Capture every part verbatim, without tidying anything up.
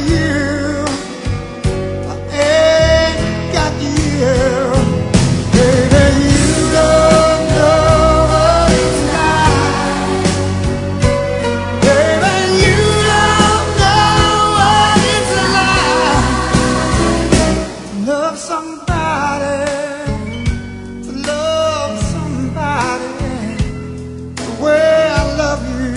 you, I ain't got you. Baby, you don't know what it's like. Baby, you don't know what it's like to love somebody, to love somebody the way I love you.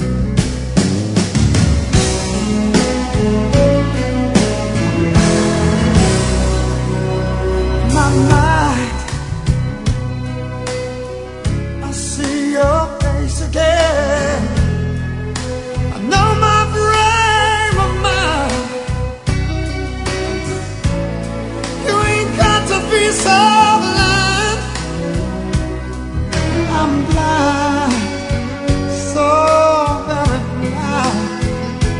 My mind, I see your face again. I know my frame of mind. You ain't got to be so blind. I'm blind, so very blind.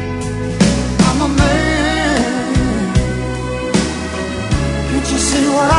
I'm a man. Can't you see what